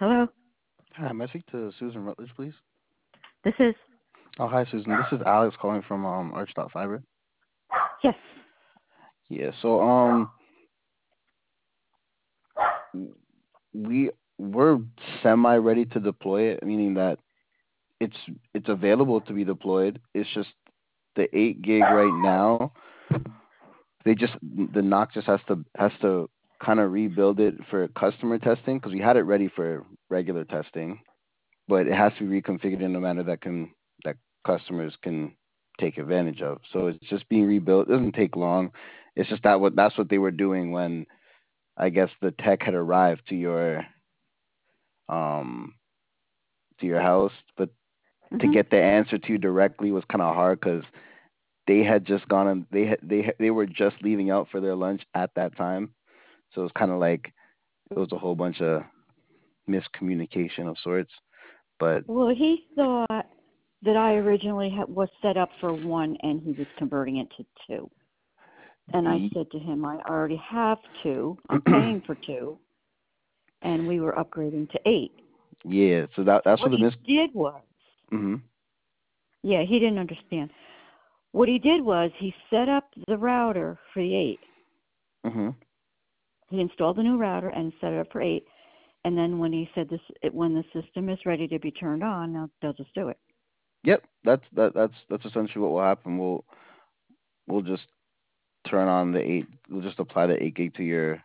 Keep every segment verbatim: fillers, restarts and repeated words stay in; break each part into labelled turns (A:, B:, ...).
A: Hello?
B: Hi, may I speak to Susan Rutledge, please?
A: This is.
B: Oh, hi, Susan. This is Alex calling from um Arch Fiber.
A: Yes.
B: Yeah, so um we we're semi ready to deploy it, meaning that it's it's available to be deployed. It's just the eight gig right now. They just the N O C just has to has to kind of rebuild it for customer testing because we had it ready for regular testing, but it has to be reconfigured in a manner that can that customers can take advantage of. So it's just being rebuilt. It doesn't take long. It's just that what that's what they were doing when I guess the tech had arrived to your um to your house, but to
A: Mhm.
B: get the answer to you directly was kind of hard because they had just gone and they had they had- they were just leaving out for their lunch at that time. So it was kind of like it was a whole bunch of miscommunication of sorts. But
A: Well, he thought that I originally ha- was set up for one and he was converting it to two. And I said to him, I already have two. I'm paying for two. And we were upgrading to eight.
B: yeah, so that that's
A: What
B: what the
A: he
B: mis.
A: did was,
B: Mhm.
A: yeah, he didn't understand. What he did was he set up the router for the eight.
B: Mhm.
A: He installed the new router and set it up for eight. And then when he said this, it, when the system is ready to be turned on, they'll, they'll just do it.
B: Yep, that's that that's that's essentially what will happen. We'll we'll just turn on the eight. We'll just apply the eight gig to your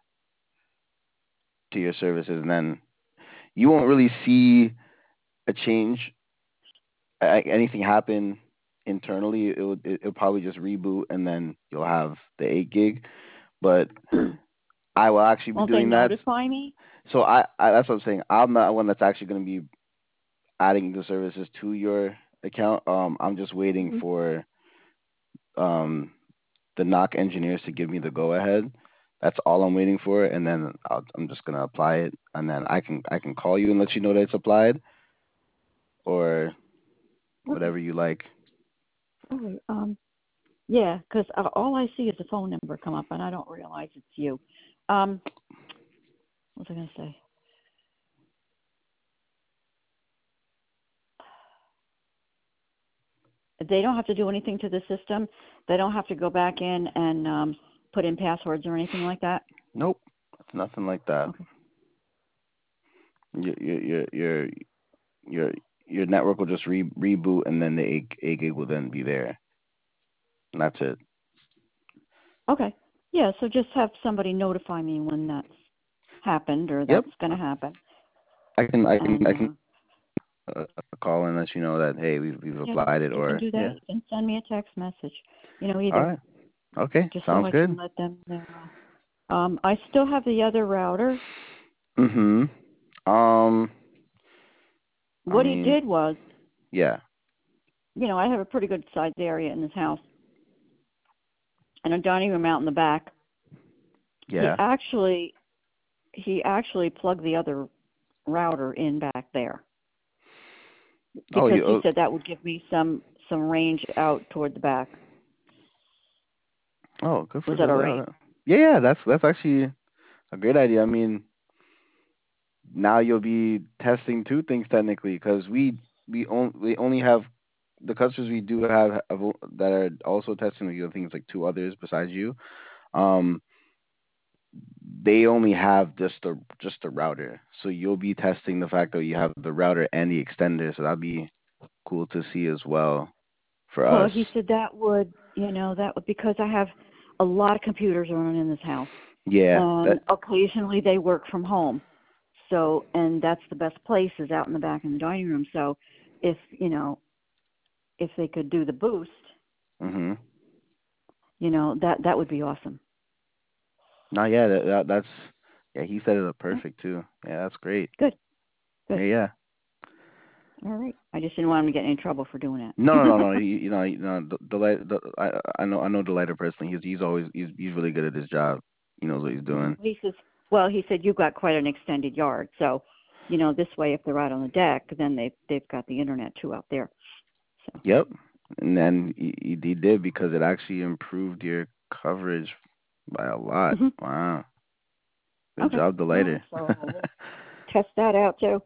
B: to your services, and then you won't really see a change, a- anything happen internally. It will it, it'll probably just reboot, and then you'll have the eight gig. But I will actually be
A: Won't they
B: doing that.
A: notify me?
B: So I, I that's what I'm saying. I'm not one that's actually going to be adding the services to your account. Um, I'm just waiting
A: Hmm.
B: for um the N O C engineers to give me the go ahead. That's all I'm waiting for, and then I'll, I'm just gonna apply it, and then I can I can call you and let you know that it's applied, or
A: Okay.
B: whatever you like.
A: All right. Um, yeah, 'cause uh, all I see is a phone number come up, and I don't realize it's you. Um, what was I going to say? They don't have to do anything to the system. They don't have to go back in and um, put in passwords or anything like that.
B: Nope, it's nothing like that.
A: Okay.
B: Your your your your your, your network will just re- reboot, and then the A, A gig will then be there, and that's it.
A: Okay. Yeah. So just have somebody notify me when that's happened or
B: Yep,
A: that's going to happen,
B: I can I can
A: and
B: I can
A: uh,
B: uh, call and let you know that hey we've we've
A: yeah,
B: applied it,
A: you can
B: or
A: do that.
B: yeah.
A: You can send me a text message. You know,
B: All
A: either
B: right, okay,
A: just so
B: sounds
A: I
B: good.
A: can let them know. Um, I still have the other router.
B: Mhm. Um, I
A: What he
B: mean,
A: did was,
B: yeah,
A: you know, I have a pretty good sized area in this house and a dining room out in the back. He
B: yeah.
A: actually he actually plugged the other router in back there
B: Oh,
A: because
B: you.
A: he
B: Oh,
A: said that would give me some some range out toward the back.
B: oh, good for
A: Was that
B: good.
A: all
B: Yeah,
A: right?
B: that- yeah, yeah, that's that's actually a great idea. I mean, now you'll be testing two things technically because we we only we only have the customers we do have have o- that are also testing. We have things like two others besides you. Um, they only have just the just the router, so you'll be testing the fact that you have the router and the extender. So that'd be cool to see as well for
A: Well,
B: us.
A: he said that would, you know, that would because I have a lot of computers running in this house,
B: Yeah,
A: and
B: that.
A: occasionally they work from home. So, and that's the best place is out in the back in the dining room. So, if you know, if they could do the boost,
B: Mhm.
A: you know, that that would be awesome.
B: No, yeah, that, that that's yeah. He set it up
A: Oh,
B: perfect too. Yeah, that's great.
A: good,
B: Yeah,
A: good.
B: yeah.
A: All right. I just didn't want him to get in any trouble for doing
B: No, no, no, no.
A: it.
B: He, you know, you know, the, the, light- the I, I know, I know the lighter personally. He's, he's always, he's, he's really good at his job. He knows what he's
A: Yeah.
B: doing.
A: He says, well, he said you've got quite an extended yard, so you know this way if they're out on the deck, then they they've got the internet too out there. So.
B: Yep. And then he, he, he did because it actually improved your coverage by a lot.
A: Hmm.
B: Wow. Good
A: Okay.
B: job, the
A: All right.
B: lighter.
A: So we'll test that out too.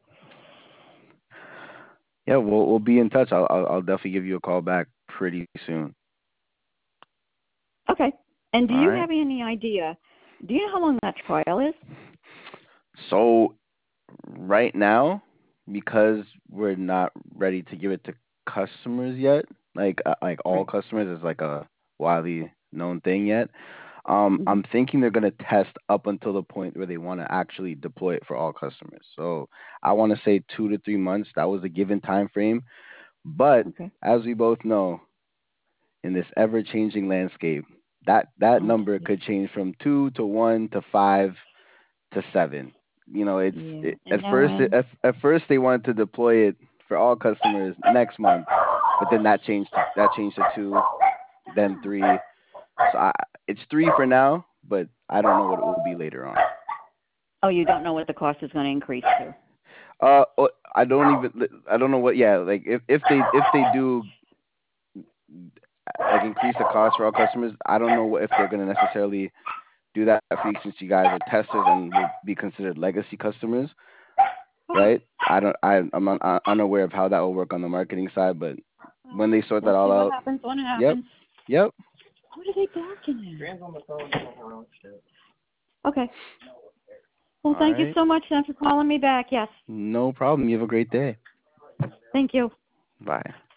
B: Yeah, we'll we'll be in touch. I'll I'll, I'll definitely give you a call back pretty soon.
A: Okay. And do
B: All
A: you
B: right.
A: have any idea? Do you know how long that trial is?
B: So right now, because we're not ready to give it to customers yet, like uh, like all
A: Right.
B: customers is like a widely known thing yet. Um,
A: Mm-hmm.
B: I'm thinking they're gonna test up until the point where they want to actually deploy it for all customers. So I want to say two to three months. That was a given time frame. But
A: Okay.
B: as we both know, in this ever-changing landscape, that that
A: Oh,
B: number could change from two to one to five to seven. You know, it's
A: yeah.
B: it, at
A: And no
B: first it,
A: end.
B: at, at first they wanted to deploy it for all customers next month, but then that changed to, that changed to two, then three. So I, it's three for now, but I don't know what it will be later on.
A: Oh, you don't know what the cost is going to increase to.
B: Uh, oh, I don't even I don't know what. Yeah, like if if they if they do like increase the cost for all customers, I don't know if they're going to necessarily do that for you since you guys are testers and will be considered legacy customers,
A: Okay.
B: right? I don't, I, I'm un, uh, unaware of how that will work on the marketing side, but
A: Well,
B: when they sort that
A: we'll
B: all
A: see what
B: out,
A: happens when it
B: yep,
A: happens.
B: yep.
A: What are they barking at? Grand's on the phone doing her own shit. Okay. Well,
B: All
A: thank you
B: right,
A: so much, then, for calling me back. Yes.
B: no problem. You have a great day.
A: Thank you.
B: Bye.